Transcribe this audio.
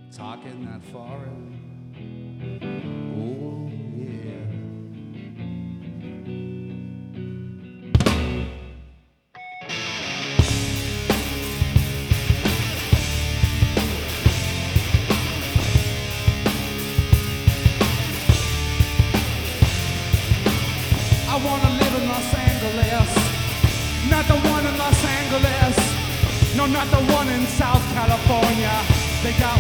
talking that foreign. Oh yeah. I wanna live in Los Angeles, not the one in Los Angeles, no, not the one in South California. They got